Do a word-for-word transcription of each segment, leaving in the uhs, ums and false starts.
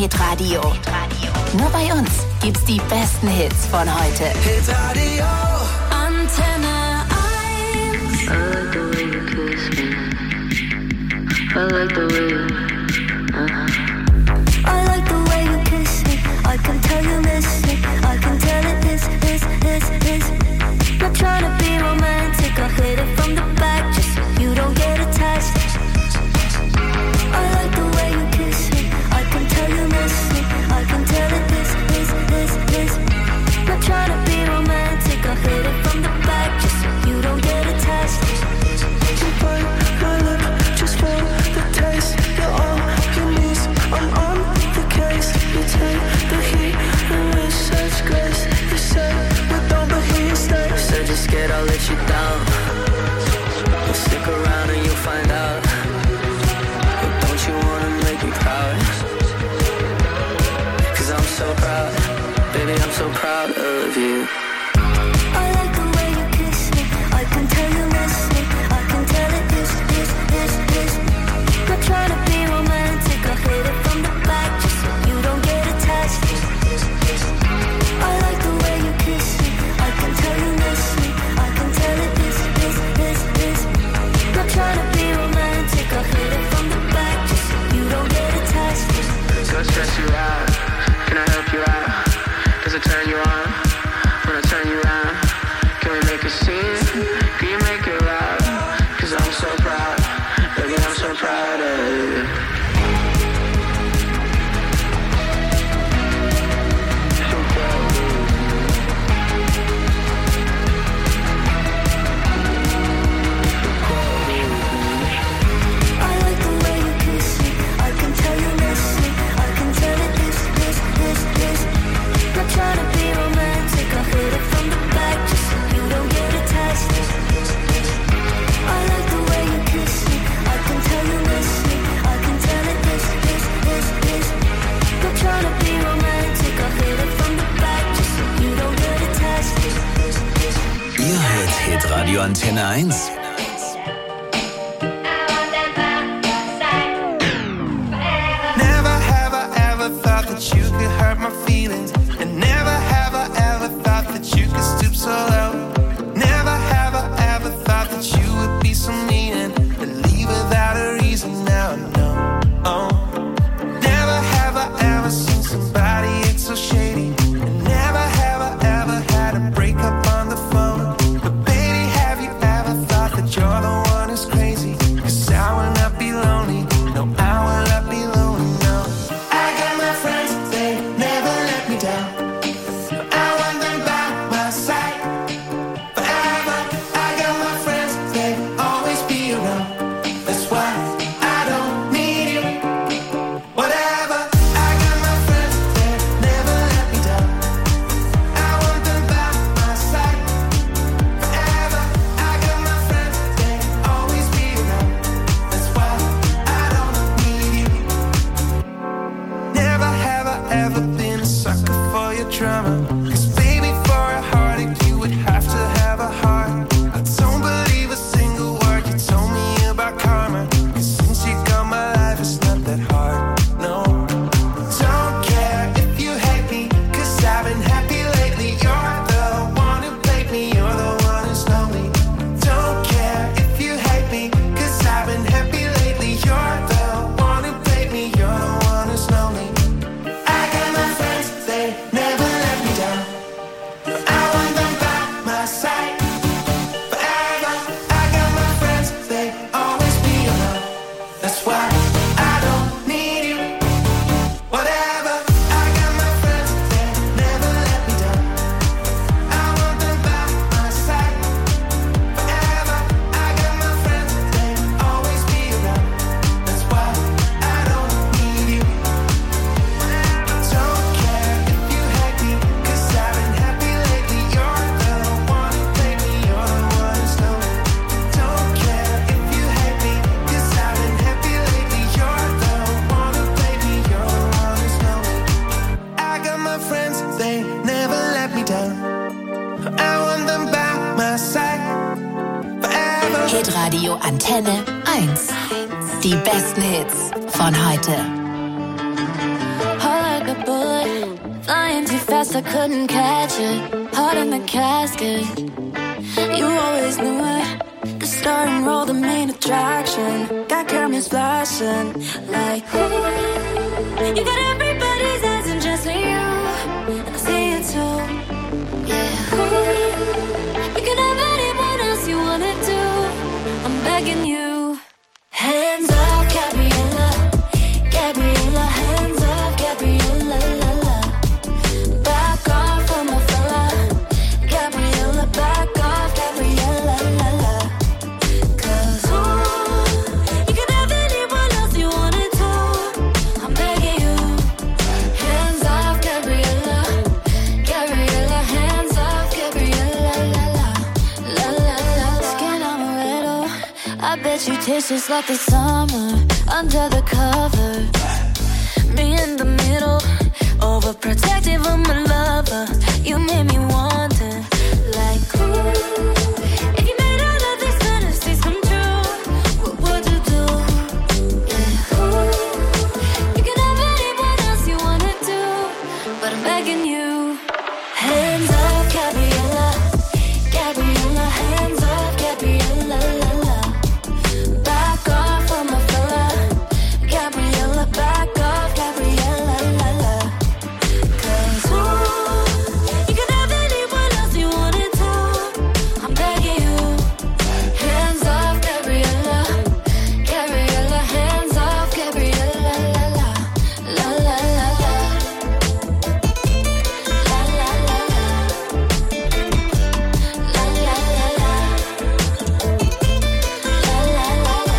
Hitradio. Nur bei uns gibt's die besten Hits von heute. Hitradio. Antenne eins. I like the way you uh-huh. I like the way you kiss me. I can tell you miss me. I can tell it is, is, is, is. Not trying to be romantic. I hit it from the back just so you don't get attached. I like the way you kiss me. I can tell you miss me. I can tell it is, is, is, is. Not trying to be romantic. I hit it from the back just so you don't get attached. You bite my lip, just feel the taste. You're on your knees, I'm on the case. You take the heat and with such grace. You say we don't, but here you stay. You said you're scared I'll let you down. Well, stick around and you'll find out. But don't you wanna make me proud? Cause I'm so proud, baby, I'm so proud of you. I like the way you kiss me. I can tell you miss me. I can tell it is, is, is, is. Not trying to be romantic. I hit it from the back just so you don't get attached. I like the way you kiss me. I can tell you miss me. I can tell it is, is, is, is. Not trying to be romantic. I hit it from the back just so you don't get attached. So stress you out, can I help you out? Does it turn you on? When I turn you around, can we make a scene? Can you make it loud? Cause I'm so proud, baby, I'm so proud of you. So proud of you. I like the way you kiss me. I can tell you miss me. I can tell it is, is, is, is. Not trying to be romantic. I hit it from the back just so you don't get attached. I like the way you kiss me. I can tell you miss me. I can tell it is, is, is, is. Not trying to be romantic. I hit it from the back just so you don't get attached. Ihr hört Hitradio Antenne eins. Never have I ever thought that you could hurt my feelings. And never have I ever thought that you could stoop so low. Never have I ever thought that you would be so mean and leave without a reason. Now I know. Oh. Never have I ever seen somebody act so shady. And never have I ever had a breakup on the phone. But baby, have you ever thought that you're the one who's crazy? Cause I will not be lonely. No, I will not be lonely, no. I got my friends, they never let me down. I want them by my side forever. I got my friends, they always be around. That's why I don't need you. Whatever. I got my friends, they never let me down. I want them by my side forever. I got my friends, they always be around. That's why I don't need you. Never have I ever been a sucker for your drama. Cause baby, for a heartache you would have to have a heart. I don't believe a single word you told me about karma. Cause since you got my life it's not that hard, no. Don't care if you hate me, cause I've been happy lately. You're the one who played me, you're the one who's lonely. Don't care if you hate me, cause I've been happy lately. You're the one who played me, you're the one who's lonely. I got my friends, they never let me down. I want them by my side forever. I got my friends, they always be around. That's why I don't need you. Whatever. I got my friends, they never let me down. I want them by my side forever. I got my friends, they always be around. That's why I don't need you. Don't care if you hate me, cause I've been happy lately. You're the one who played me, you're the one who's lonely. Don't care if you hate me, cause I've been happy lately. You're the one who played me, you're the one who's lonely. I got my friends, they never let me down. I want them by my side forever. Hitradio Antenne eins. Die besten Hits von heute. I I couldn't catch it. Heart in the casket. You always knew it. The starting role, the main attraction. Got cameras flashing like, ooh. You got everybody's eyes and just you. And I see it too. Yeah. Ooh. You can have anyone else you wanna do. I'm begging you. Hands up, Gabriella. Gabriella, hands up, Gabriella, la la. Back off from my fella. Gabriella, back off, Gabriella, la la. Cause ooh, you can have anyone else you wanted to. I'm begging you. Hands off, Gabriella. Gabriella, hands off, Gabriella, la la. La la la. Skin on a little. I bet you taste just like the summer under the covers. Me in the middle, overprotective of my lover. You made me wonder, like, ooh, if you made all of these fantasies come true, what would you do? Yeah, ooh, you can have anyone else you wanna do, but I'm begging you. Hands up, Gabriella, Gabriella, hands up, Gabriella, la la. Back off from my fella, Gabriella, back off, Gabriella, la la. Cause ooh, you can have anyone else you wanted to. I'm begging you. Hands off, Gabriella, Gabriella, hands off, Gabriella, la la. La la la la. La la la la. La la la la. La la la la.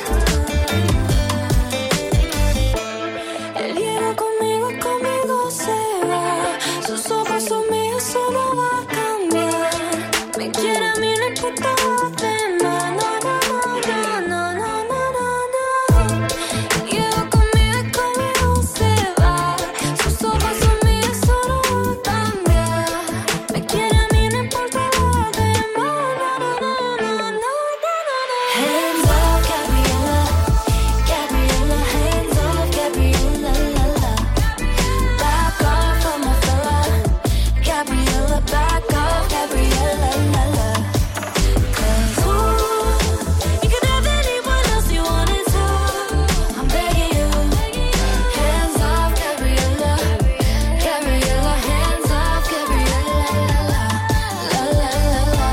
Él llega conmigo, conmigo se va. Sus ojos son míos, solo va a cambiar. Me quiere a mí, no importa lo demás. No, no, no, no, no, no, no, no. Llega conmigo, conmigo se va. Sus ojos son míos, solo va a cambiar. Me quiere a mí, no importa lo demás. No, no, no, no, no, no, no. Hands up, Gabriella. Gabriella, hands up, Gabriella, la la. Back off from my fella. Gabriella, back off, Gabriella, la la. Cause ooh, you can have anyone else you wanted to. I'm begging you. Hands off, Gabriella. Gabriella, hands off, Gabriella, la la. La la la la.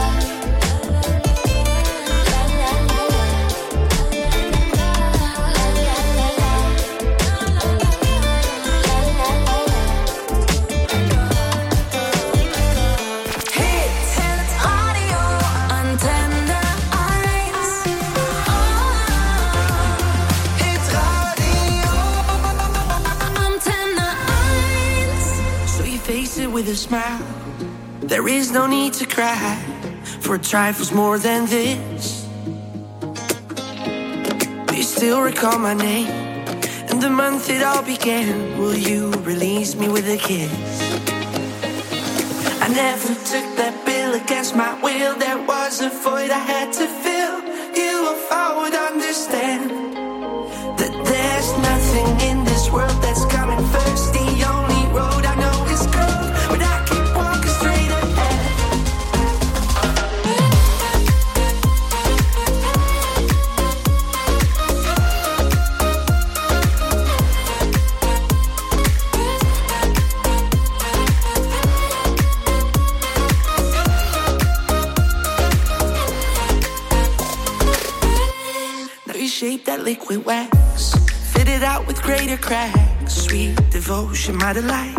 La la la la. Hits and audio, Antenne eins. Hits Radio, Antenne eins. So you face it with a smile. There is no need to cry for trifles more than this. Do you still recall my name and the month it all began? Will you release me with a kiss? I never took that bill against my will. There was a void I had to fill. You, if I would understand that there's nothing in this world that's coming first. The only road I know is curved, but I keep walking straight ahead. Now you shape that liquid wax, fit it out with greater cracks. Sweet devotion, my delight.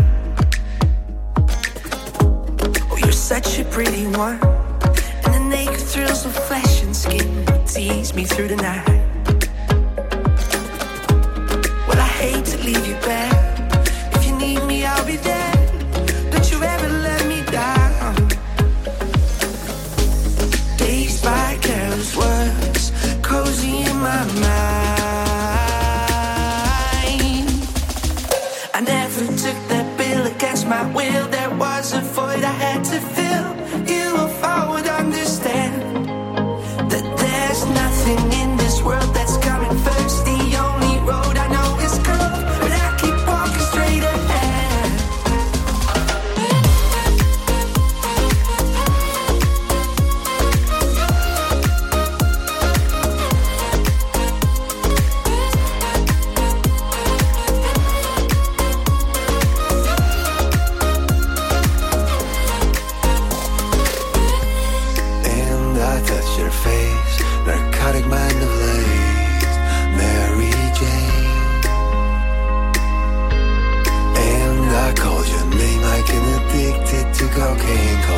Oh, you're such a pretty one, and the naked thrills of flesh and skin tease me through the night. Well, I hate to leave you back. If you need me, I'll be there. Don't you ever let me down. Dazed by careless words, cozy in my mind. I never took that bill against my will. There was a void I had to fill. You, if I would understand that there's nothing in this world that's coming first. The only road I know is curved, but I keep walking straight ahead.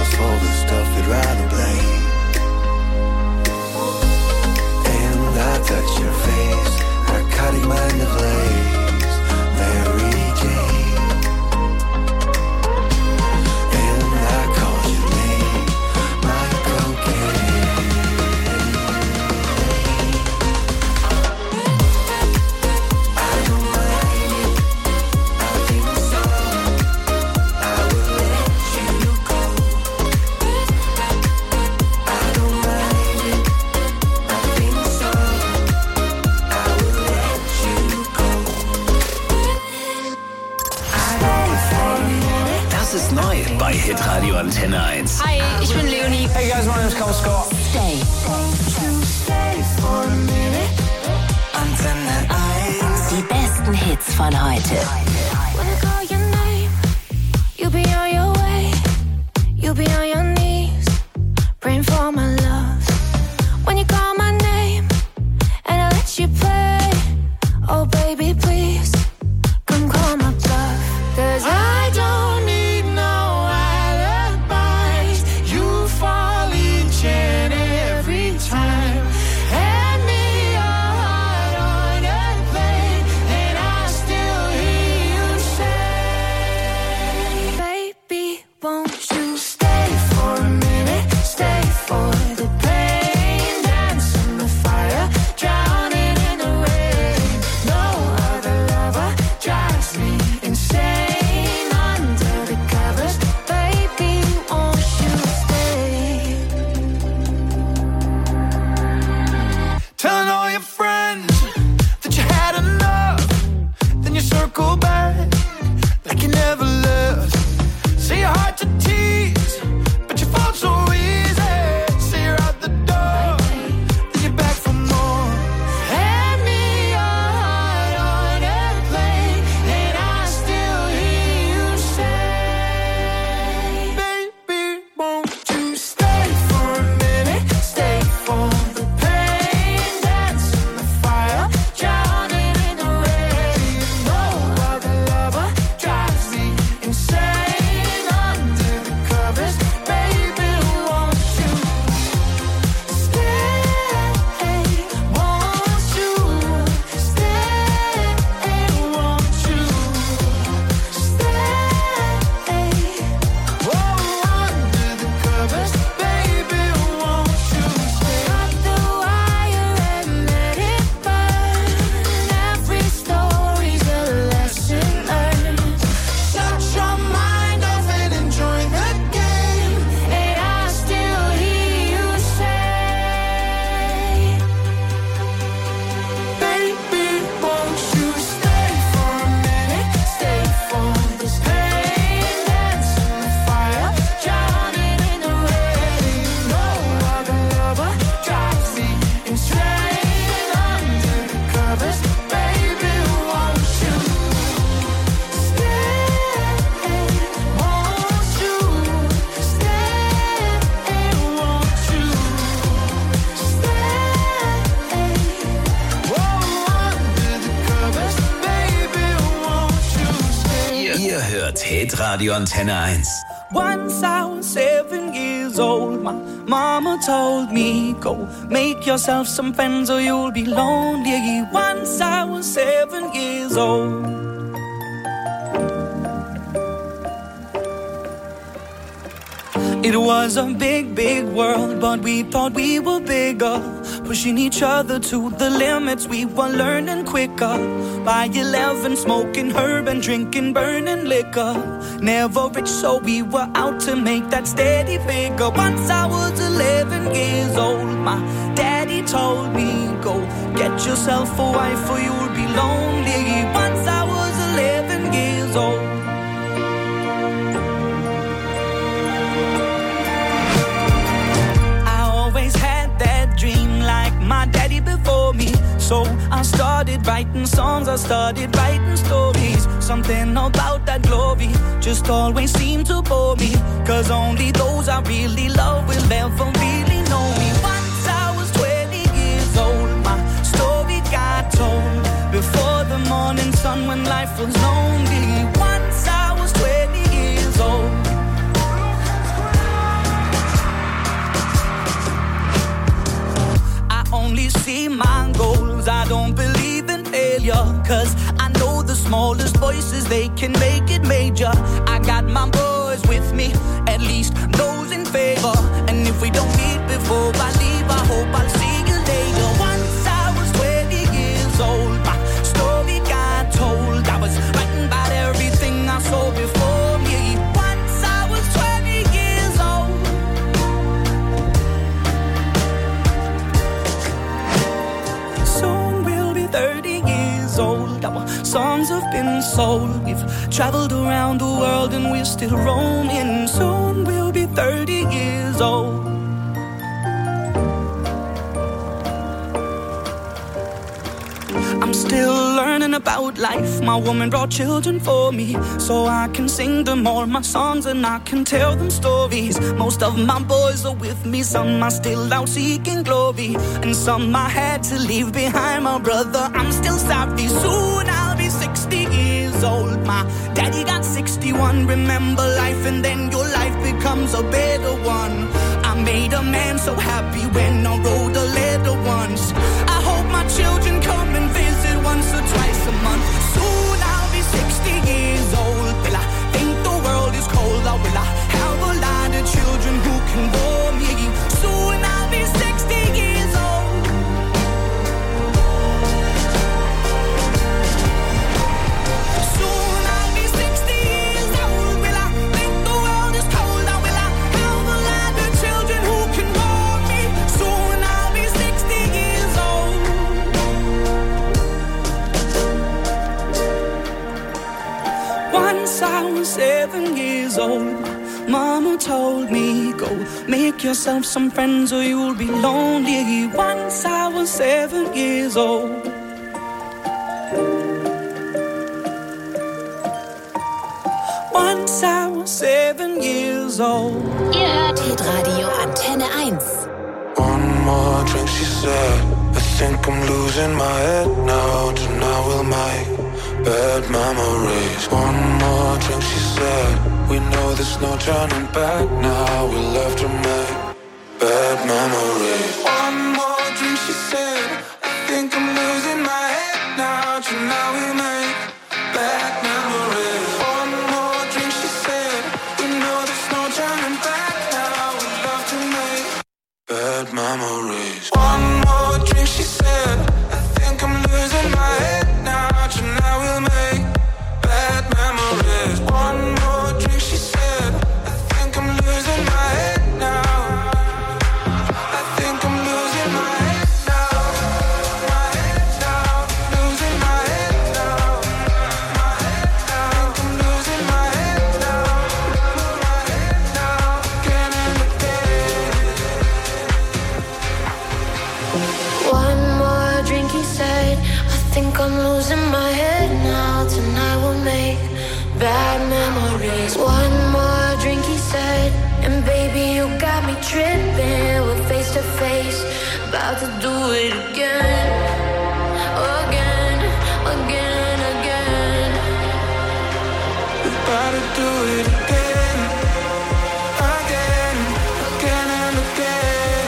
ourselves for the stuff we'd rather blame. And I touch your face, narcotic mind of lace, Mary Jane. And I called your name, my cocaine. I don't mind it, I think so. I will let you go. I don't mind it, I think so. I will let you go. Das ist neu bei Hitradio Antenne eins. Hi, ich bin Leonie. Hey guys, my name is Cole Scott. Stay. Stay for a minute. Antenne eins. Die besten Hits von heute. When I call your name, you be on your way. You be on your knees, praying for my love. When you call my name, and I let you play. Oh baby, please, come call my bluff. 'Cause I don't need no alibis. You fall each and every time. Hand me your heart on a plate, and I still hear you say, baby, won't you stay for a minute? Stay for the pain, dance in the fire, drowning in the rain. No other lover drives me insane. Under the covers, baby, won't you stay? Telling all your friends that you had enough. Then you circle back like you never left. Say you're hard to tease, but you fall so easy. Say you're out the door, then you're back for more. Hand me your heart on a plate, and I still hear you say, Baby, won't you stay for a minute? Stay for the pain, dance in the fire, drowning in the rain. No other lover drives me insane. Under the covers, baby, won't you stay? Won't you stay? Won't you stay? Oh, under the covers, baby, won't you stay? cut the wire and let it burn. Every story's a lesson learned. Shut your mind off and enjoy the game. And I still hear you say, Baby, won't you stay for a minute? Stay for this pain, dance in the fire, drowning in the rain. No other lover drives me insane. Under the covers, baby, won't you stay? Won't you stay? Won't you stay? Whoa, under the covers, baby, won't you stay? Ihr hört Hitradio Antenne eins. Once I was seven years old, my mama told me, go make yourself some friends or you'll be lonely. Once I was seven years old. It was a big, big world, but we thought we were bigger. Pushing each other to the limits, we were learning quicker. By eleven, smoking herb and drinking burning liquor. Never rich, so we were out to make that steady figure. Once I was eleven years old, my daddy told me, go get yourself a wife or you'll be lonely. Once I was eleven years old. My daddy before me, so I started writing songs, I started writing stories. Something about that glory just always seemed to bore me, 'cause only those I really love will ever really know me. Once I was twenty years old, my story got told before the morning sun when life was lonely. Once I was twenty years old. make it major. I got my boys with me, at least those in favor. And if we don't meet before I leave, I hope I'll see you later. Once I was twenty years old, my story got told. I was writing about everything I saw before me. Once I was twenty years old. Soon we'll be thirty years old. Our songs have been sold. We've traveled around the world and we're still roaming. Soon we'll be thirty years old. I'm still learning about life. My woman brought children for me, so I can sing them all my songs and I can tell them stories. Most of my boys are with me, some are still out seeking glory, and some I had to leave behind. My brother, I'm still sorry. Soon I'll be sixty years old. My daddy got sixty-one. Remember life and then your life becomes a better one. I made a man so happy when I wrote a letter once. I hope my children come and visit once or twice a month. Soon I'll be sixty years old. Will I think the world is cold, or will I have a lot of children who can bore me? Soon I'll be sixty years old. Soon I'll be sixty years old. Will I think the world is cold, or will I have a lot of children who can bore me? Soon I'll be sixty years old. Once I was seven years old. Mama told me, go make yourself some friends or you'll be lonely. Once I was seven years old. Once I was seven years old. Ihr hört Hitradio Antenne eins. One more drink, she said. I think I'm losing my head now. Tonight we'll make bad memories. One more drink, she said. We know there's no turning back now. We'll have to make bad memories. One more drink, she said. I think I'm losing my head now. Tonight we'll make bad memories. One more drink, she said. We know there's no turning back now. We'll have to make bad memories. One more drink, she said. I think I'm losing my head now. Tonight we'll make bad memories. One more drink, she said. I think I'm losing my head now. I think I'm losing my head now. My head now. Losing my head now. My head now. I think I'm losing my head now. My head now. Again and again. One more drink, he said. I think I'm losing my head now. Tonight we'll make bad memories. One more drink, he said. And baby, you got me tripping. We're face to face, about to do it again. Again, again, again. We gotta do it again. Again, again and again.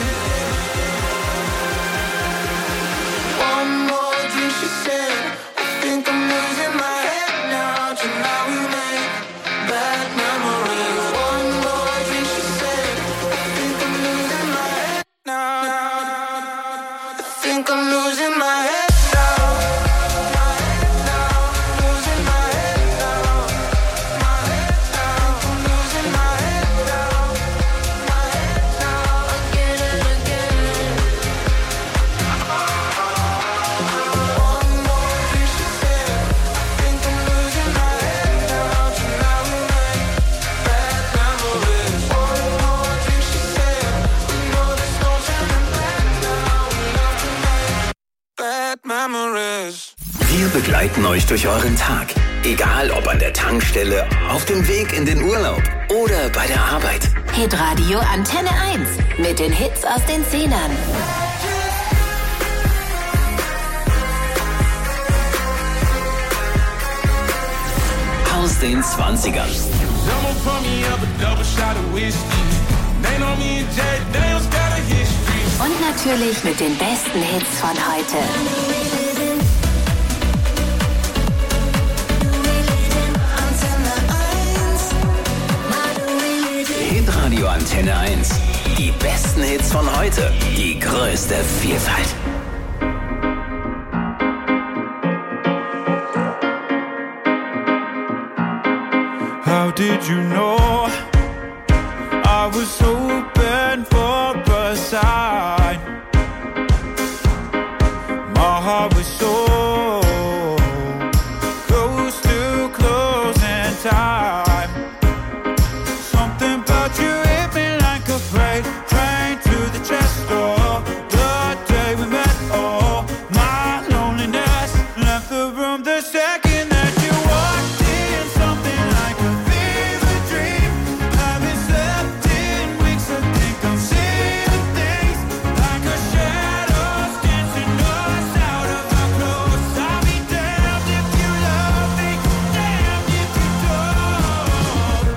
One more drink, she said. I think I'm losing my head now. Tonight we make bad memories. One more drink, she said. I think I'm losing my head now. I think I'm losing my head now. My head now. Losing my head now. My head now. I'm losing my head now. My head now. Again and again. One more drink, she said. I think I'm losing my head now. Tonight we make bad memories. One more drink, she said. We know there's no turning back now. We love to make bad memories. Wir begleiten euch durch euren Tag. Egal ob an der Tankstelle, auf dem Weg in den Urlaub oder bei der Arbeit. Hitradio Antenne eins mit den Hits aus den Zehnern. Aus den Zwanzigern. Someone pour me up a double shot of whiskey. They know me and Jack Daniels got a history. Und natürlich mit den besten Hits von heute. Antenne Die besten Hits von heute. Die größte Vielfalt. How did you know I was hoping for a sign? My heart was so close to closing time. Something about you hit me like a freight train to the chest door. The day we met, oh, my loneliness left the room the second that you walked in. Something like a fever dream. Haven't slept in weeks. I think I'm seeing things like a shadows dancing us out of our clothes. I'll be damned if you love me, damned if you don't.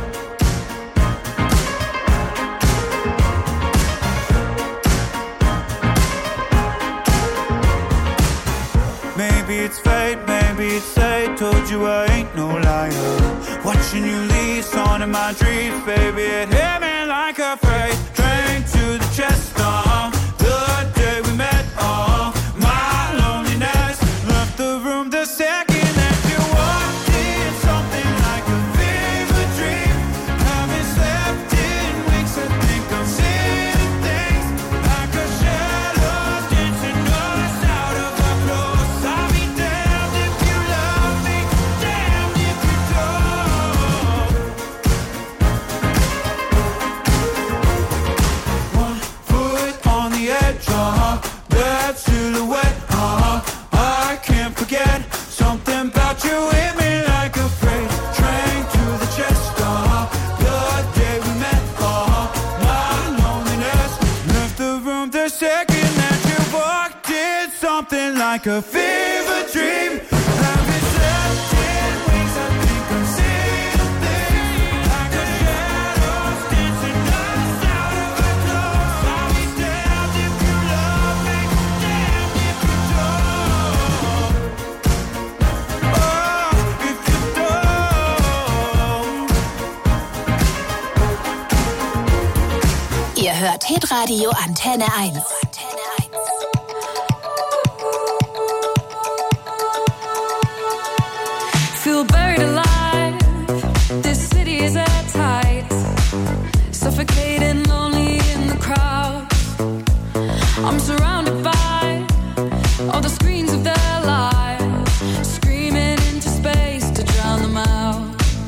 Maybe it's fate, maybe it's fate. Told you I ain't no liar. Watching you leave, on in my dreams, baby. It hit me like a freight train to the chest. Uh, the day we met, uh, my loneliness left the room the second that you walked in. Something like a fever dream. Haven't slept in weeks. I think I'm seeing things like a shadows dancing us out of our clothes. I'll be damned if you love me, damned if you don't. One foot on the edge, uh-huh. That silhouette, uh-huh. I can't forget. Something about you hit me like a freight train to the chest, uh-huh. The day we met, uh-huh. My loneliness left the room the second that you walked in. Something like a fever dream. Haven't slept in weeks. I think I'm seeing things like a shadows dancing us out of our clothes. I'll be damned if you love me, damned if you don't. Oh, if you don't. Ihr hört Hitradio Antenne eins. Feel buried alive. This city is at tight. Suffocating, lonely in the crowd. I'm surrounded by all the screens of their lives, screaming into space to drown them out.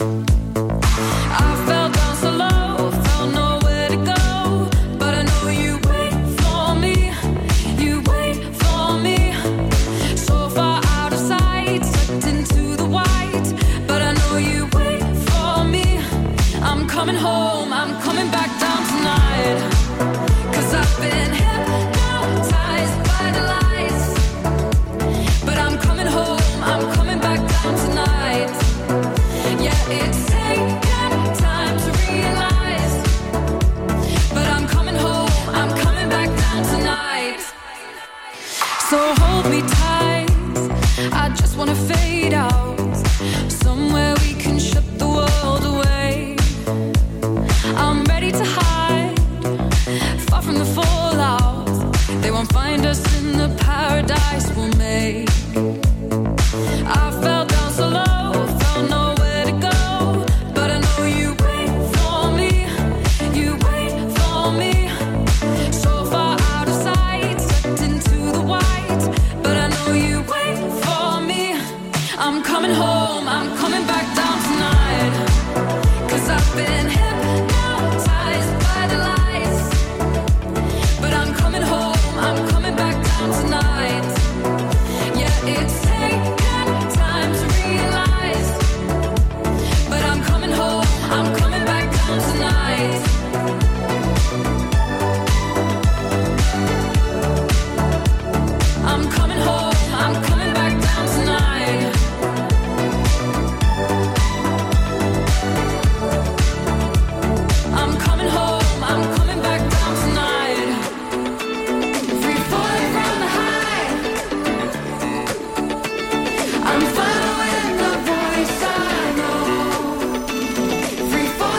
I fell down so low, felt nowhere to go, but I know you wait for me, you wait for me. So far out of sight, sucked into the white, but I know you wait for me. I'm coming home, I'm coming back down tonight, 'cause I've been hypnotized by the lights. But I'm coming home, I'm coming back down tonight. Yeah, it's taken time to realize, but I'm coming home, I'm coming back down tonight. So hold me tight, I just wanna fade out, somewhere we can shut the world away. I'm ready to hide, far from the fallout. They won't find us in the paradise we'll make. I fell down so low, felt nowhere to go, but I know you wait for me, you wait for me. So far out of sight, sucked into the white, but I know you wait for me. I'm coming home, I'm coming back down tonight, 'cause I've been hypnotized by the lights. But I'm coming home, I'm coming back down tonight. Yeah, it's taken time to realize, but I'm coming home, I'm coming back down tonight. I'm coming home, I'm coming back down tonight. I'm coming home, I'm coming back down tonight. Free falling from the high, I'm following the voice I know. Free falling.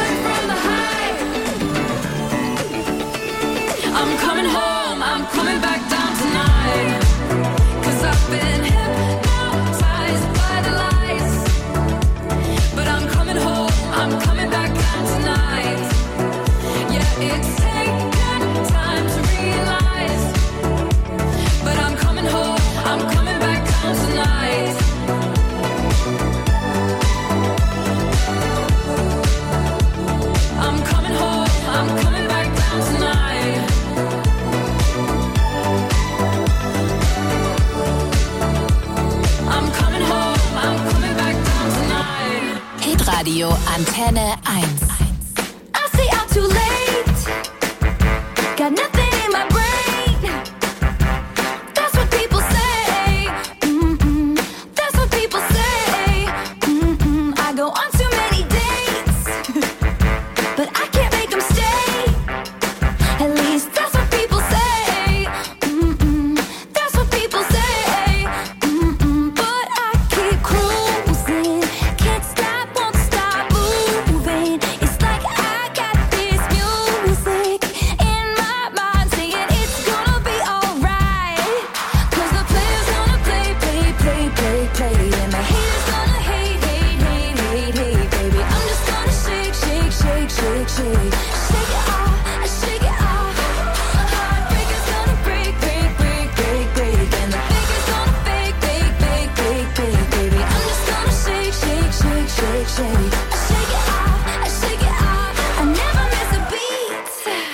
Hitradio Antenne eins. I say I'm too late. Got nothing in my brain. That's what people say. Mm-mm. That's what people say. Mm-mm. I go on too many dates, but I can't make them stay. At least that's what people say. Mm-mm. That's what people say. Mm-mm. But I keep cruising. Can't stop, won't stop moving. It's like I got this music in my mind saying it's gonna be alright. Cause the player's gonna play, play, play, play, play. And the haters gonna hate, hate, hate, hate, hate, baby. I'm just gonna shake, shake, shake, shake, shake. Shake it off, I shake it off. Heartbreaker's gonna break, break, break, break, break. And the faker's gonna fake, fake, fake, fake, fake, baby. I'm just gonna shake, shake, shake, shake, shake. I shake it off, I shake it off. I never miss a beat.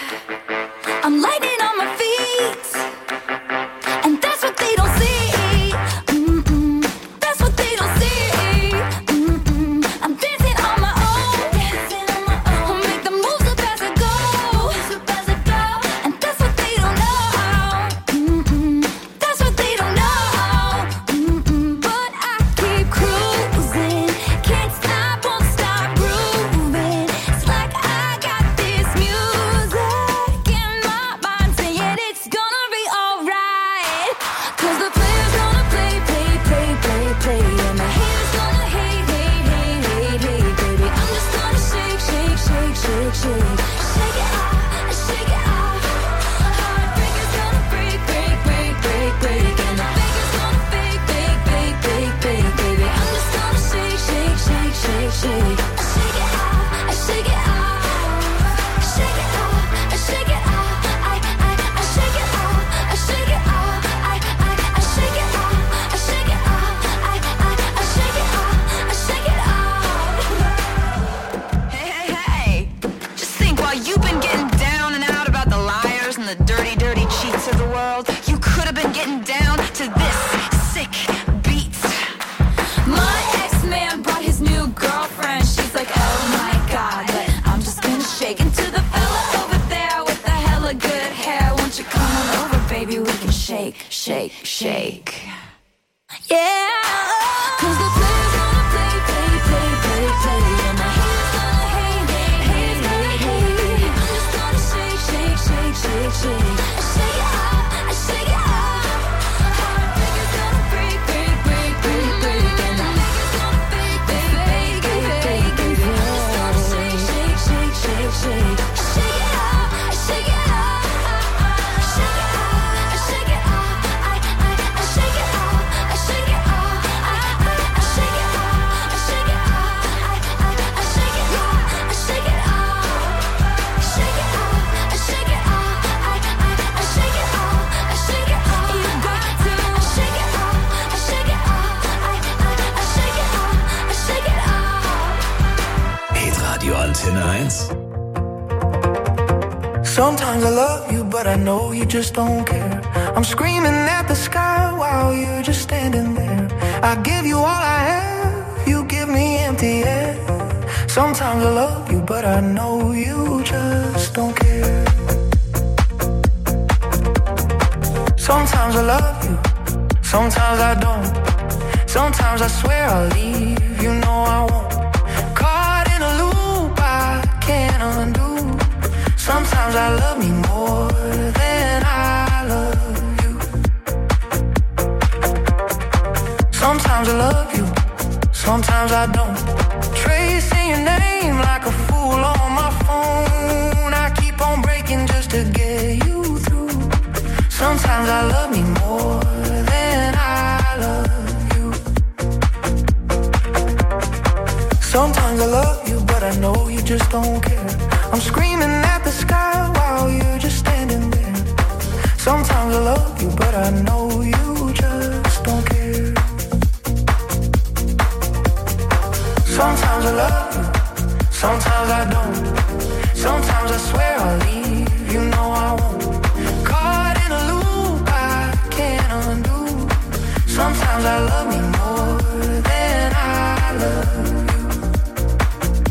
I'm lightning on my feet, and that's what they don't see. Mm-mm. That's what they don't see. Mm-mm. I'm dancing on my own. Dancing on my own. I'll make the moves up as I go. Up as I go. And that's what they don't know. Mm-mm. That's what they don't know. Mm-mm. But I keep cruising. Can't stop, won't stop grooving. It's like I got this music in my mind saying it's gonna be alright. Cause the player's gonna play, play, play, play, play. And the haters gonna hate, hate, hate, hate, hate, baby. I'm just gonna shake, shake, shake, shake, shake. Shake it off, I shake it off. Heartbreaker's gonna break, break, break, break, break. And the faker's gonna fake, fake, fake, fake, fake, baby. I'm just gonna shake, shake, shake, shake, shake. I shake it off, I shake it off. Shake it off, I shake it off. I, I, I shake it off, I shake it off. I, I, I shake it off, I shake it off. I, I, I shake it off, I shake it off. Hey, hey, hey! Just think, while you've been getting down and out about the liars and the dirty, dirty cheats of the world, you could have been getting down to this sick beat. My ex-man brought his new girlfriend. She's like, oh my god, but I'm just gonna shake into the fella over there with the hella good hair. Won't you come on over, baby? We can shake, shake, shake. Yeah. Cause the player's gonna play, play, play, play, play. And the haters gonna hate, hate, hate, hate, hate. I'm just gonna shake, shake, shake, shake, shake. I shake it off, I shake it off. Heartbreaker's gonna break, break, break, break, break. And the faker's gonna fake, fake, fake, fake, fake, baby. I'm just gonna shake, shake, shake, shake, shake. I shake it off, I shake it off. I shake it off, I shake it off. I, I, I shake it off, I shake it off. I, I, I shake it off, I shake it off. I, I, I shake it off, I shake it off. Shake it off, I shake it off. I, I, I shake it off, I shake it off. You got to. I shake it off, I shake it off. I, I, I shake it off, I shake it off. Hitradio Antenne eins. Sometimes I love you, but I know you just don't care. I'm screaming at the sky while you're just standing there. I give you all I have, you give me empty air. Sometimes I love you, but I know you just don't care. Sometimes I love you, sometimes I don't. Sometimes I swear I'll leave, you know I won't. Caught in a loop I can't undo. Sometimes I love me more than I love you. Sometimes I love you, sometimes I don't. Tracing your name like a fool on my phone. I keep on breaking just to get you through. Sometimes I love me more than I love you. Sometimes I love you, but I know you just don't care. I'm screaming at the sky while you're just standing there. Sometimes I love you, but I know you just don't care. Sometimes I love you, sometimes I don't. Sometimes I swear I'll leave, you know I won't. Caught in a loop I can't undo. Sometimes I love me more than I love you.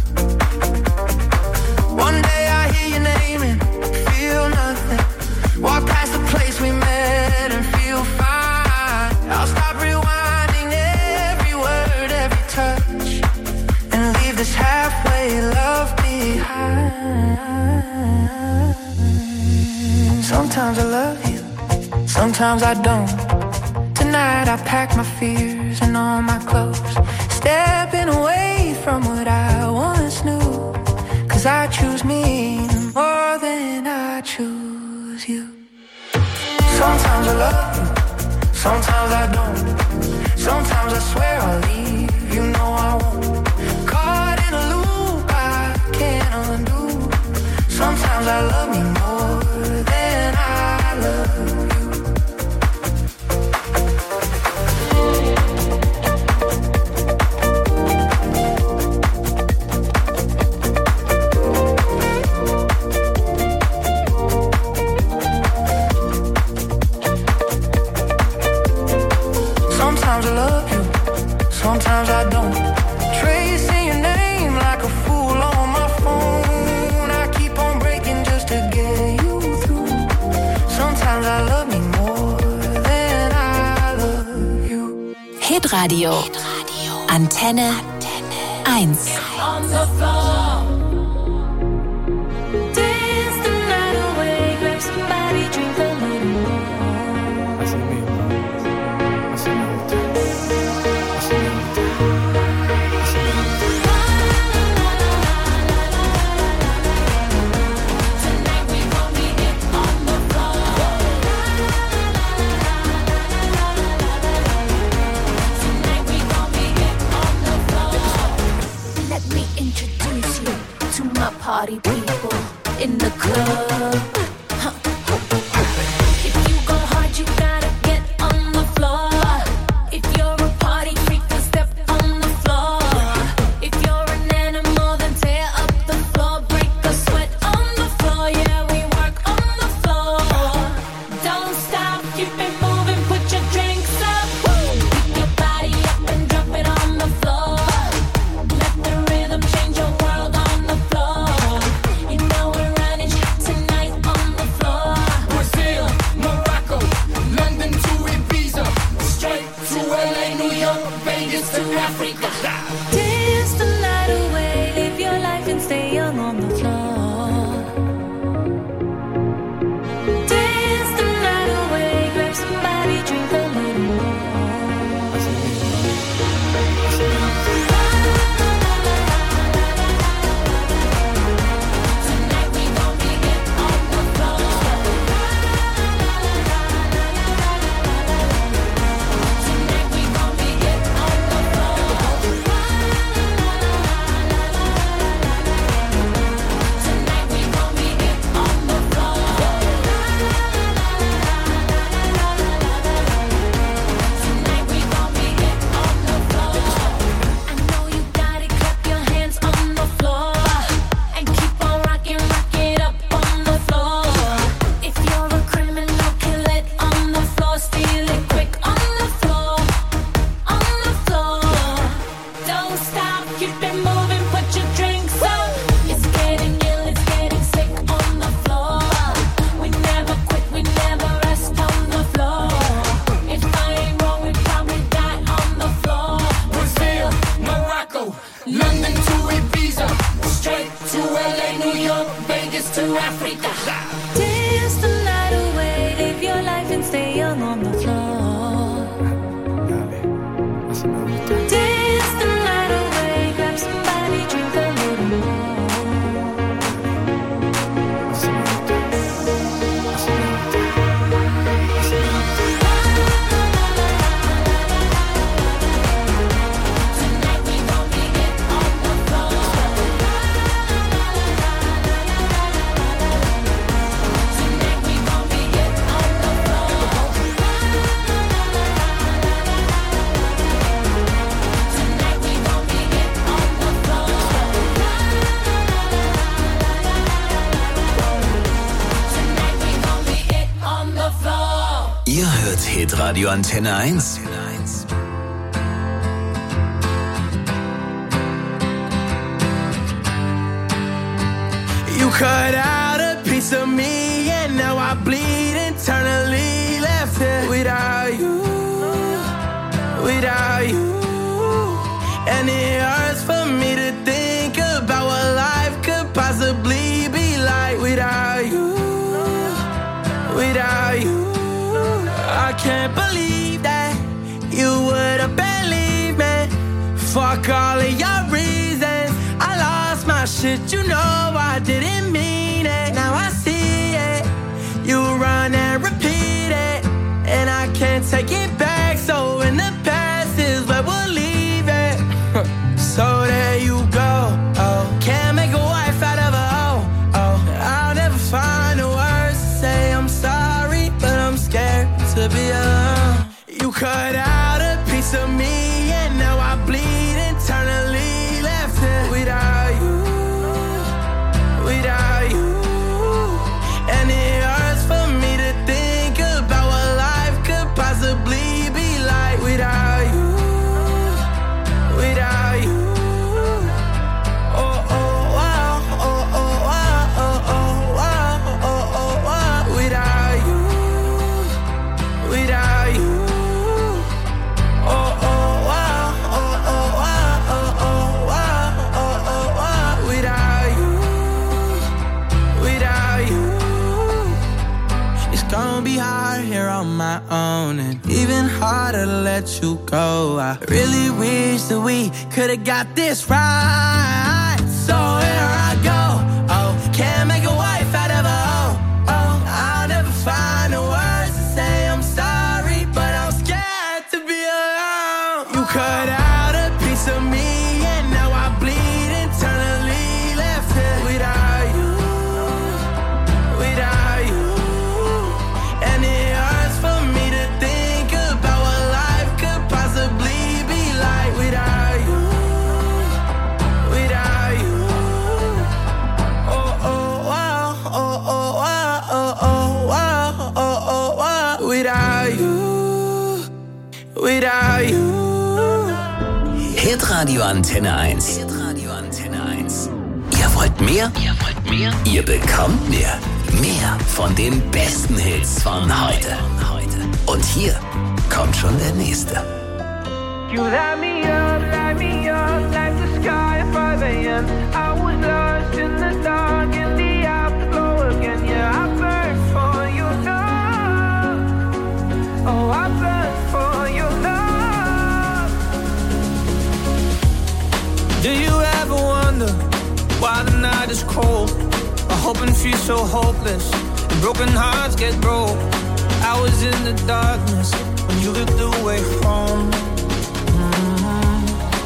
they love behind. Sometimes I love you, sometimes I don't. Tonight I pack my fears and all my clothes, stepping away from what I once knew. Cause I choose me more than I choose you. Sometimes I love you, sometimes I don't. Sometimes I swear I'll leave, you know I won't. Caught in a loop I can't undo. Sometimes I love me more than I love you. Sometimes I love you, sometimes I don't. Tracing your name like a fool on my phone. I keep on breaking just to get you through. Sometimes I love me more than I love you. Hitradio. Antenne eins. On the floor. Dance the night away. Grab somebody, drink a little more. Party people in the club. Huh. If you go hard, you gotta get on the floor. If you're a party freak, then step on the floor. If you're an animal, then tear up the floor. Break a sweat on the floor. Yeah, we work on the floor. Don't stop, keep it moving, put your drinks up. Pick your body up and drop it on the floor. Let the rhythm change your world on the floor. You know we're running tonight on the floor. Brazil, Morocco, London to Ibiza, straight to L A, New York, Vegas to Africa. Dance the night away, live your life and stay young on the floor. Dance the night away, grab somebody, drink a little more. Tonight we gon' be it on the floor. Tonight we gon' be it on the floor. Tonight we gon' be it on the floor. Tonight we gon' be it on the floor. I know you got it, clap your hands on the floor. And keep on rocking, rock it up on the floor. If you're a criminal, kill it on the floor. Steal it quick on the floor. On the floor. Don't stop, keep it moving, put your drinks up. It's getting ill, it's getting sick on the floor. We never quit, we never rest on the floor. If I ain't wrong, we probably die on the floor. Brazil, Morocco, London to Ibiza, straight to L A, New York, Vegas to Africa. Dance the night away, live your life and stay young on the floor. Dance the night away, grab somebody, drink a little more. Tonight we gon' be it on the floor. Tonight we gon' be it on the floor. Tonight we gon' be it on the floor. Tonight we gon' be it on the floor. Ihr hört Hitradio Antenne eins. You cut out a piece of me and now I bleed internally. Left here without you, without you. And it hurts for me to think about what can't believe that you would've believed me. Fuck all of your reasons. I lost my shit, you know I didn't mean it. Now I see it. You run and repeat it, and I can't take it back. So in the past is where we'll leave it. So there you go. Oh, can't make a wife out of a hoe. Oh, I'll never find the words to say I'm sorry, but I'm scared to be alone. You cut out a piece of me, and now I bleed internally. Left it without you, without you. And it hurts for me to think about what life could possibly be like without you, without you. Oh, oh, wow, oh, oh, wow, oh, oh, wow, oh, oh, wow. Without you, without you. Oh, oh, wow, oh, oh, wow, oh, oh, wow, oh, oh, wow. Without you, without you. It's gonna be hard here on my own, and even harder to let you go. I really wish that we could've got this right. So here I go. Oh, can't make a wife out of a hoe. Oh, I'll never find the words to say I'm sorry, but I'm scared to be alone. You cut out a piece of me, and now I bleed internally. Left it without you, without you. And it hurts for me to think about what life could possibly be like without you, without you. Oh, oh, wow, oh, oh, wow, oh, oh, wow, oh, oh, wow. Without you, without you. Hitradio Antenne eins. Hitradio Antenne eins. Ihr wollt mehr? Ihr wollt mehr? Ihr bekommt mehr. Mehr von den besten Hits von heute. Und hier kommt schon der nächste. You light me up, light me up like the sky at five a.m. I was lost in the dark, in the afterglow again. Yeah, I burned for your love. Oh, I burned for your love. Do you ever wonder why the night is cold? I hope and feel so hopeless, and broken hearts get broke. I was in the darkness when you looked away home. Mm-hmm.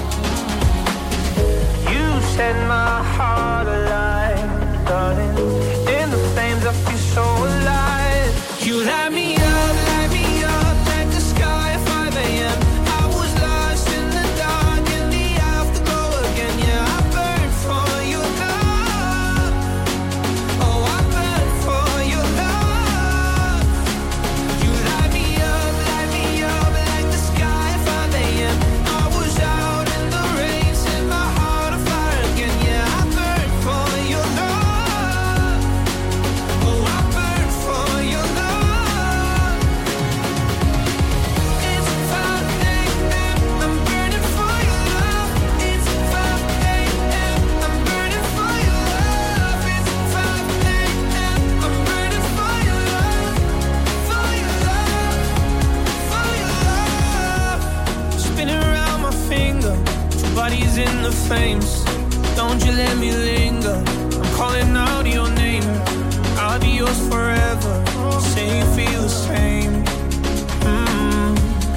You set my heart alive, darling. In the flames I feel so alive. You light me up, light me up like the sky at five a.m. I was lost in the dark, in the afterglow again. Yeah, I burned for your love. Oh, I burned for your love. You light me up, light me up like the sky at five a.m. I was out in the rain, set my heart on fire again. Yeah, I burned for your love. Oh, I burned for your love. It's five a.m. I'm burning for your love. It's five a.m. I'm burning for your love. It's five a.m. I'm burning for your love. For your love. For your love. Spinning around my finger, two bodies in the flames. Don't you let me linger. I'm calling out your name. I'll be yours forever. Say you feel the same. Mm.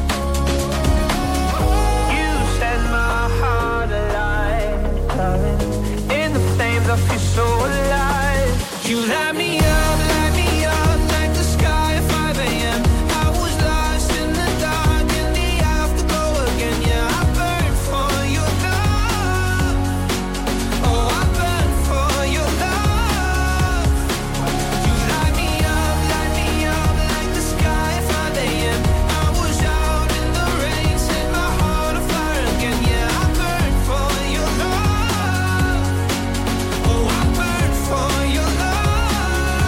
You set my heart alive, darling. In the flames I feel so alive. You light me up, light me up like the sky at five a.m. I was lost in the dark, in the afterglow again. Yeah, I burned for your love. Oh, I burned for your love. You light me up, light me up like the sky at five a.m. I was out in the rain, set my heart on fire again. Yeah, I burned for your love. Oh, I burned for your love.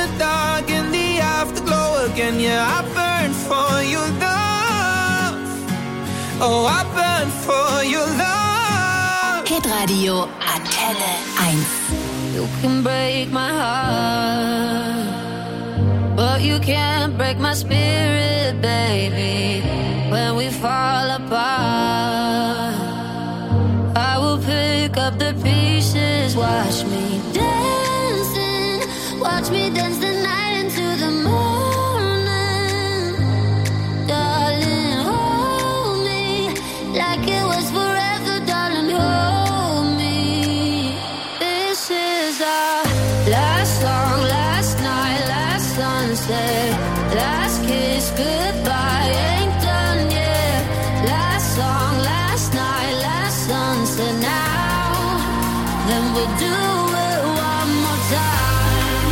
the dark in the afterglow again. Yeah, I burn for your love. Oh, I burn for your love. Hitradio Antenne eins. You can break my heart, but you can't break my spirit, baby. When we fall apart, I will pick up the pieces. Watch me dancing, watch me dance the night into the morning. Darling, hold me like it was forever, darling, hold me. This is our last song, last night, last sunset, last kiss, goodbye, ain't done yet. Last song, last night, last sunset, now, then we'll do it one more time.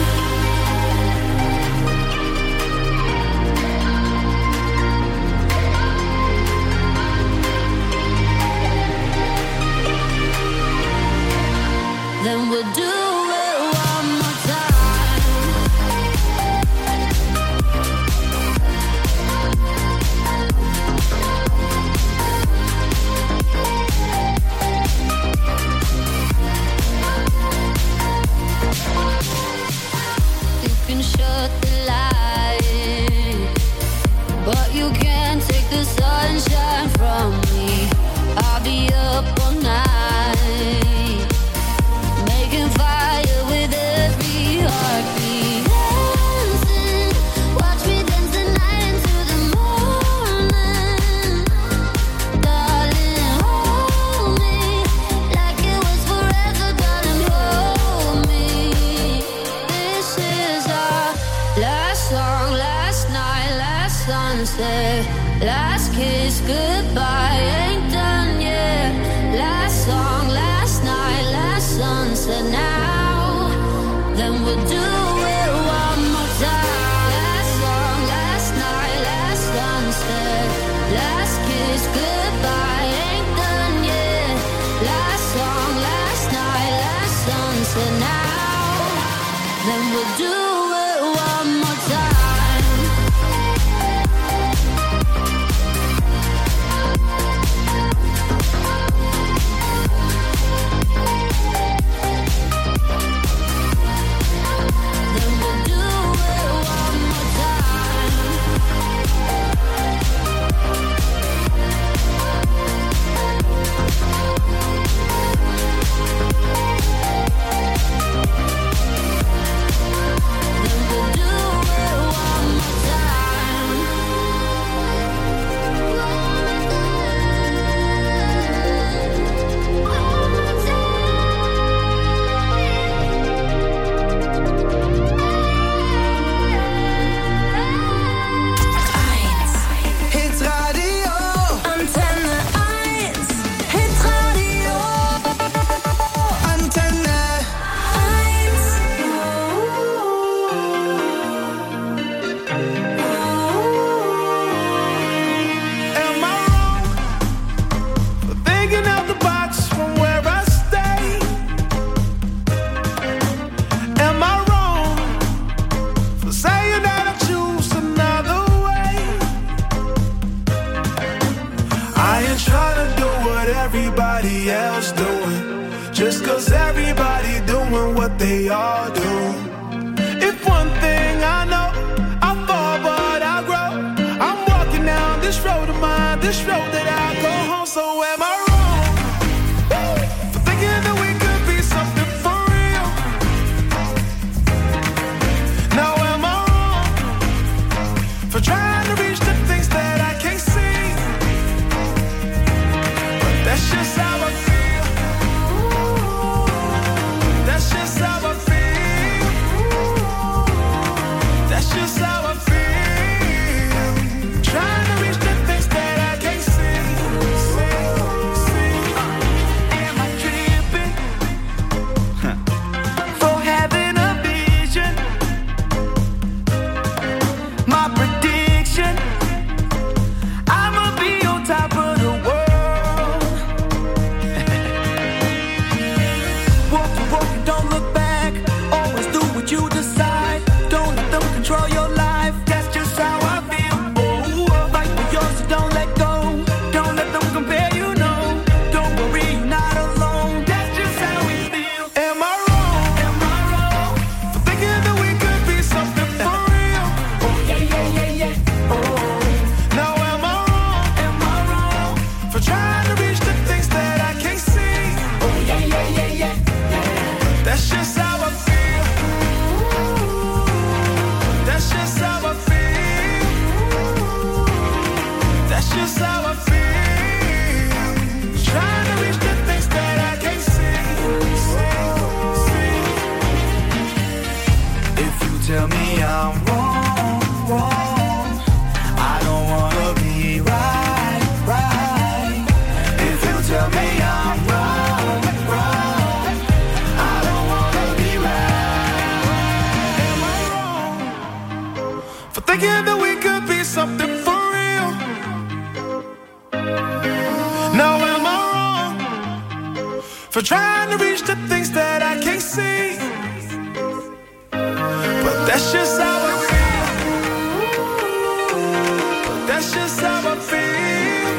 Then we'll do it one more time. You can shut the light, but you can't take the sunshine from me. I'll be up all night, making fire with every heartbeat. Dancing, watch me dance the night into the morning. Darling, hold me like it was forever, darling, hold me. This is our last song, last night, last sunset, last kiss, goodbye, ain't done yet. Last song, last night, last sunset, now, then we'll do it one more time. Last song, last night, last sunset, last kiss, goodbye, ain't done yet. Last song, last night, last sunset, now, then we'll do it one more time. Then we'll do it one more time. Then we'll do it one more time. Hitradio Antenne eins. Hitradio Antenne. eins. Am I wrong for thinking out the box from where I stay? Am I wrong for saying that I choose another way? I ain't trying to do what everybody else doing, just cause everybody doing what they all do. If one thing I know, I fall but I grow. I'm walking down this road of mine, this road that I go home. So am I wrong for thinking that we could be something for real? Now am I wrong for trying to reach the things that I can't see? But that's just how I feel. That's just how I feel. That's just how I feel. Trying to reach the things that I can't see. see. for trying to reach the things that I can't see. But that's just how I feel. But that's just how I feel.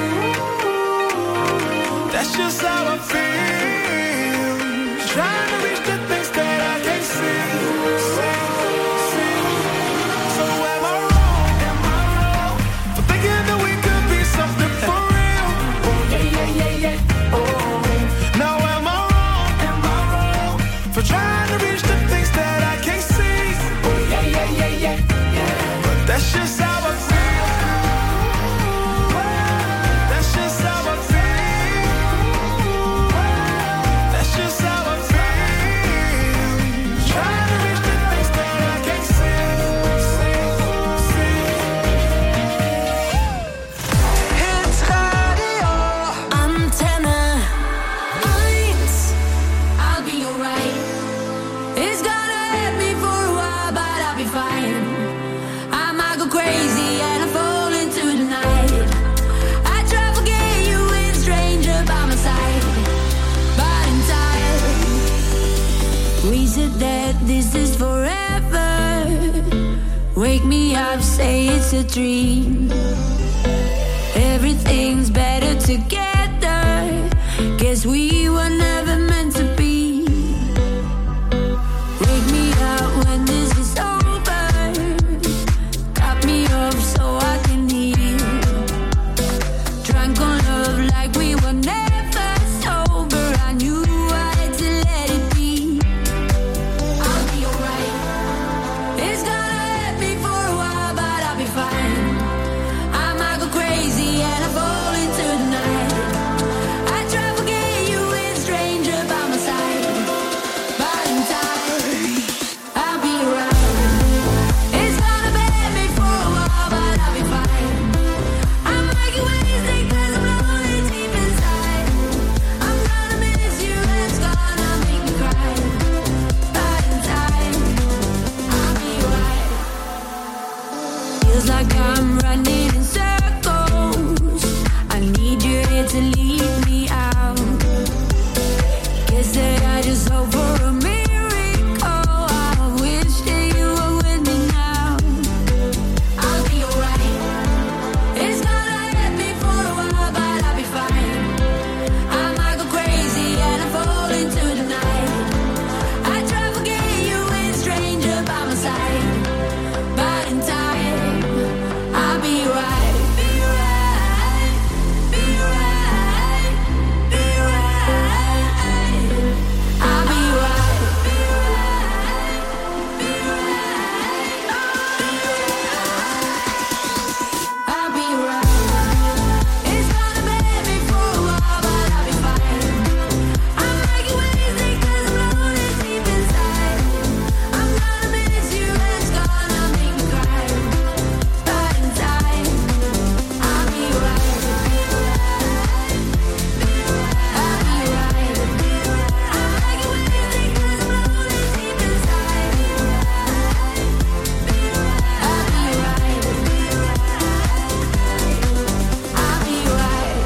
That's just how I feel. Trying to reach the things that I can't see. see, see. So am I wrong? Am I wrong for thinking that we could be something for real? Oh yeah, yeah, yeah, yeah. Oh. Now am I wrong? Am I wrong for trying to reach the things that I can't see? Oh yeah, yeah, yeah, yeah, yeah. But that's just how I feel. That's just how I feel. That's just how I feel. Trying to reach the things that I can't see. See, see. Hits Radio Antenne eins. I'll be alright. It's gonna hurt me for a while, but I'll be fine. I might go crazy and I fall into the night. I try to forget you with a stranger by my side, but in time we said that this is forever. Wake me up, say it's a dream. Everything's better together. Guess we were never meant to be. Wake me up when this is over. Cut me off so I can heal. Drunk on love like we were never sober. I knew I had to let it be. I'll be alright. It's gonna hurt me for a while, but I'll be fine. I might go crazy and I fall into the night. I try to forget you with a stranger by my side, but in time I'll be right. It's gonna hurt me for a while, but I'll be fine. I might get wasted 'cause I'm lonely deep inside. I'm gonna miss you and it's gonna make me cry, but in time I'll be right. Feels like I'm running in circles. I need you here to lead me out. Guess that I just hope for a miracle. I wish that you were with me now. I'll be alright. It's gonna hurt me for a while, but I'll be fine. I might go crazy and I fall into the night. I try to forget you with a stranger by my side, but in time I'll be right. Be right. Be right. Be right. I'll be right. Be right. Be right. I'll be right. It's gonna hurt me for a while, but I'll be fine. I might get wasted 'cause I'm lonely deep inside. I'm gonna miss you and it's gonna make me cry, but in time I'll be right. I'll be right. I might get wasted 'cause I'm lonely deep inside. I'll be right. I'll be right.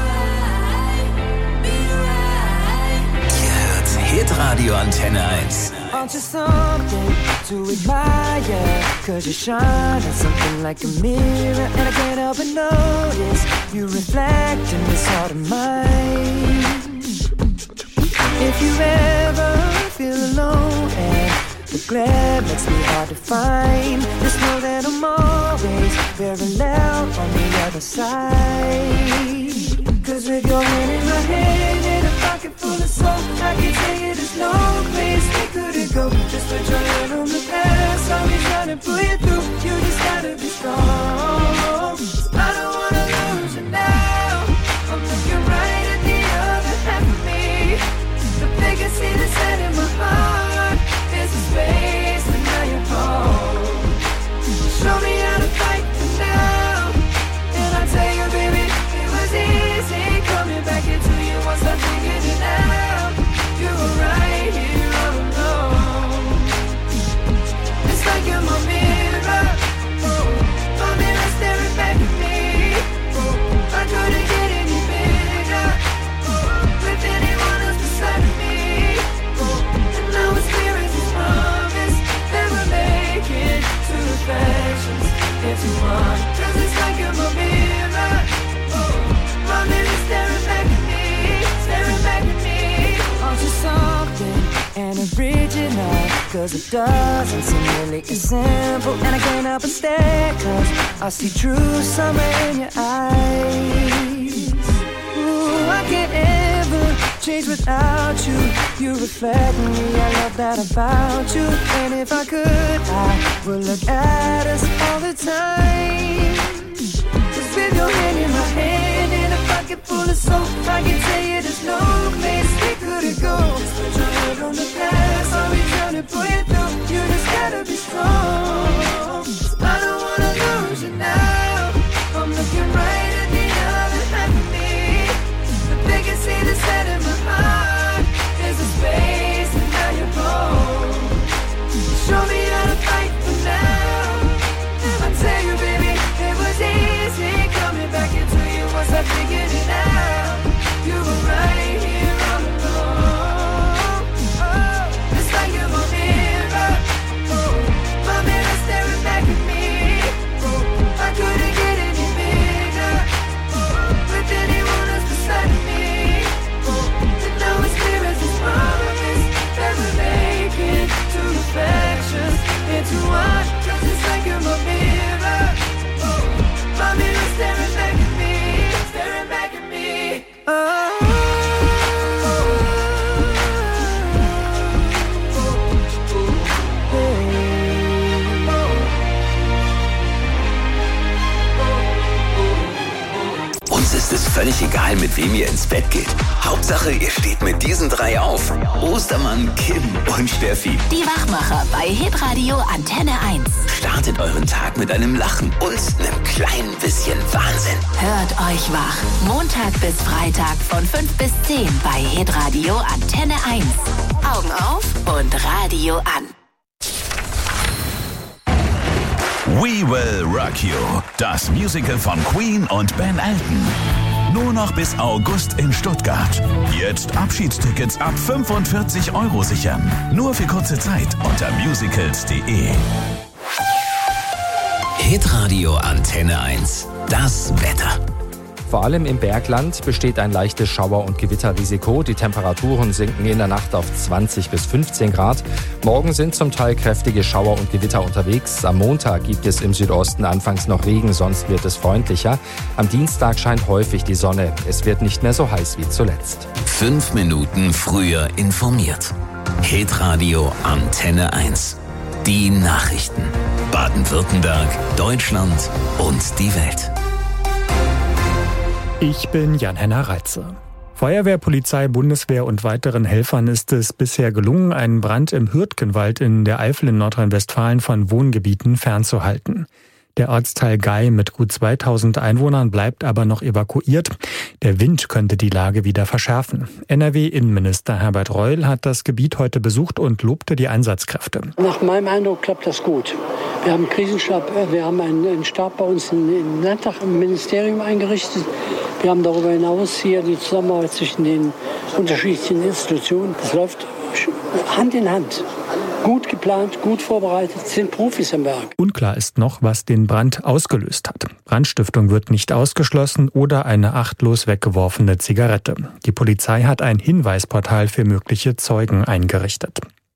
Ihr hört Hitradio Antenne eins. Aren't you something to admire? 'Cause you shine on something like a mirror, and I can't help but notice you reflect in this heart of mine. If you ever feel alone and the glare makes me hard to find, just know that I'm always parallel on the other side. 'Cause with your hand in my hand and a pocket full of soul, I can tell you there's no place we couldn't go. Just put your hand on the past, I'll be trying to pull you through. You just gotta be strong. I don't wanna lose you now. I'm looking right at the other half of me. The biggest see the set in my heart is the space that now you're home. Show me how to fight for now, and I tell you, baby, it was easy coming back into you once I figured it out. You were right here all alone. It's like you're my mirror. cause it doesn't seem really as simple. And I can't help but stare, cause I see true summer in your eyes. Ooh, I can't ever change without you. You reflect me, I love that about you. And if I could, I would look at us all the time. Cause with your hand in my hand and a pocket full of soap, I can tell you there's no place we couldn't go. Just put your head on the past, I'll be trying to pull you through. You just gotta be strong. I don't wanna lose you now. I'm looking right at the other half of me. But they can see the set in my heart. There's a space and now you're gone. Show me how to fight for now. I tell you, baby, it was easy coming back into you once I figured it out. You were right here all along. Oh, it's like you're my mirror. Oh, my mirror staring back at me. Oh, I couldn't get any bigger. Oh, with anyone else beside me. Oh, and now it's clear as this promise that we're making two reflections into one. Cause it's like you're my mirror. Oh, my mirror staring back at me. Staring back at me. Oh. Uns ist es völlig egal, mit wem ihr ins Bett geht. Hauptsache, ihr steht mit diesen drei auf. Ostermann, Kim und Steffi. Die Wachmacher bei Hitradio Antenne eins. Startet euren Tag mit einem Lachen und einem kleinen bisschen Wahnsinn. Hört euch wach. Montag bis Freitag von fünf bis zehn bei Hitradio Antenne eins. Augen auf und Radio an. We Will Rock You, das Musical von Queen und Ben Elton. Nur noch bis August in Stuttgart. Jetzt Abschiedstickets ab fünfundvierzig Euro sichern. Nur für kurze Zeit unter musicals punkt de. Hitradio Antenne eins. Das Wetter. Vor allem im Bergland besteht ein leichtes Schauer- und Gewitterrisiko. Die Temperaturen sinken in der Nacht auf zwanzig bis fünfzehn Grad. Morgen sind zum Teil kräftige Schauer und Gewitter unterwegs. Am Montag gibt es im Südosten anfangs noch Regen, sonst wird es freundlicher. Am Dienstag scheint häufig die Sonne. Es wird nicht mehr so heiß wie zuletzt. Fünf Minuten früher informiert. Hitradio Antenne eins. Die Nachrichten. Baden-Württemberg, Deutschland und die Welt. Ich bin Jan-Henner Reitze. Feuerwehr, Polizei, Bundeswehr und weiteren Helfern ist es bisher gelungen, einen Brand im Hürtgenwald in der Eifel in Nordrhein-Westfalen von Wohngebieten fernzuhalten. Der Ortsteil Gei mit gut zweitausend Einwohnern bleibt aber noch evakuiert. Der Wind könnte die Lage wieder verschärfen. N R W-Innenminister Herbert Reul hat das Gebiet heute besucht und lobte die Einsatzkräfte. Nach meinem Eindruck klappt das gut. Wir haben einen Krisenstab, wir haben einen Stab bei uns im Landtag, im Ministerium eingerichtet. Wir haben darüber hinaus hier die Zusammenarbeit zwischen den unterschiedlichen Institutionen. Das läuft Hand in Hand. Gut geplant, gut vorbereitet, sind Profis am Werk. Unklar ist noch, was den Brand ausgelöst hat. Brandstiftung wird nicht ausgeschlossen oder eine achtlos weggeworfene Zigarette. Die Polizei hat ein Hinweisportal für mögliche Zeugen eingerichtet.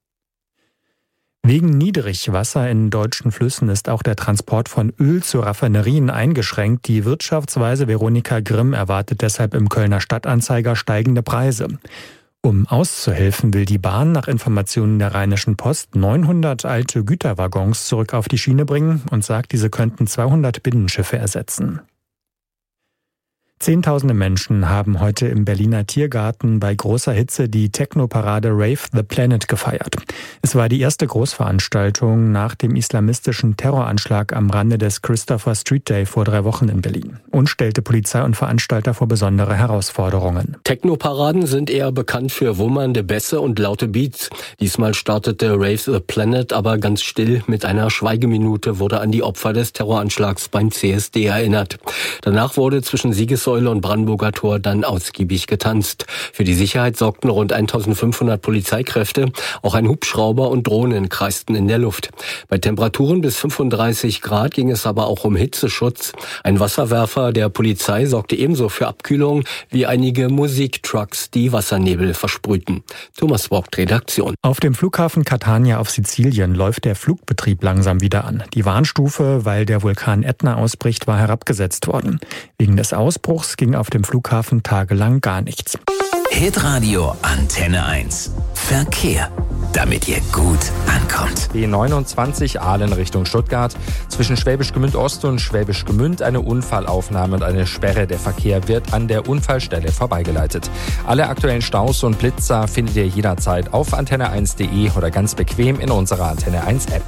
Wegen Niedrigwasser in deutschen Flüssen ist auch der Transport von Öl zu Raffinerien eingeschränkt. Die Wirtschaftsweise Veronika Grimm erwartet deshalb im Kölner Stadtanzeiger steigende Preise. Um auszuhelfen, will die Bahn nach Informationen der Rheinischen Post neunhundert alte Güterwaggons zurück auf die Schiene bringen und sagt, diese könnten zweihundert Binnenschiffe ersetzen. Zehntausende Menschen haben heute im Berliner Tiergarten bei großer Hitze die Techno-Parade Rave the Planet gefeiert. Es war die erste Großveranstaltung nach dem islamistischen Terroranschlag am Rande des Christopher Street Day vor drei Wochen in Berlin und stellte Polizei und Veranstalter vor besondere Herausforderungen. Techno-Paraden sind eher bekannt für wummernde Bässe und laute Beats. Diesmal startete Rave the Planet aber ganz still. Mit einer Schweigeminute wurde an die Opfer des Terroranschlags beim C S D erinnert. Danach wurde zwischen Siegessäule Litfaßsäule und Brandenburger Tor dann ausgiebig getanzt. Für die Sicherheit sorgten rund eintausendfünfhundert Polizeikräfte. Auch ein Hubschrauber und Drohnen kreisten in der Luft. Bei Temperaturen bis fünfunddreißig Grad ging es aber auch um Hitzeschutz. Ein Wasserwerfer der Polizei sorgte ebenso für Abkühlung wie einige Musiktrucks, die Wassernebel versprühten. Thomas Vogt, Redaktion. Auf dem Flughafen Catania auf Sizilien läuft der Flugbetrieb langsam wieder an. Die Warnstufe, weil der Vulkan Ätna ausbricht, war herabgesetzt worden. Wegen des Ausbruchs ging auf dem Flughafen tagelang gar nichts. Hitradio Antenne eins. Verkehr, damit ihr gut ankommt. B neunundzwanzig Aalen Richtung Stuttgart. Zwischen Schwäbisch Gmünd Ost und Schwäbisch Gmünd eine Unfallaufnahme und eine Sperre. Der Verkehr wird an der Unfallstelle vorbeigeleitet. Alle aktuellen Staus und Blitzer findet ihr jederzeit auf antenne eins punkt de oder ganz bequem in unserer Antenne eins App.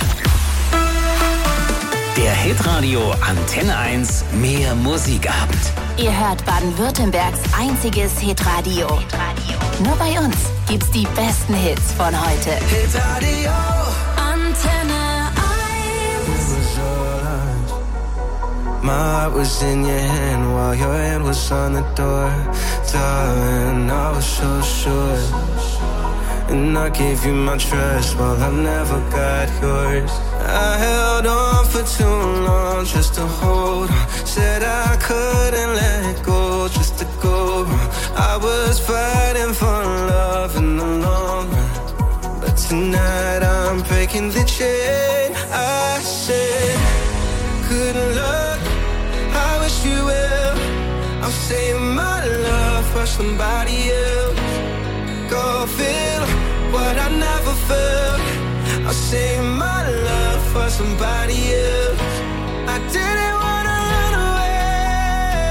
Der Hitradio Antenne eins Mehr Musikabend. Ihr hört Baden-Württembergs einziges Hitradio. Nur bei uns gibt's die besten Hits von heute. Hitradio Antenne eins. My heart was in your hand while your hand was on the door. Darling, I was so sure. And I gave you my trust while I never got yours. I held on for too long just to hold on. Said I couldn't let go just to go wrong. I was fighting for love in the long run. But tonight I'm breaking the chain. I said, good luck, I wish you well. I'm saying my love for somebody else. Go feel what I never felt. I'll save my love for somebody else. I didn't want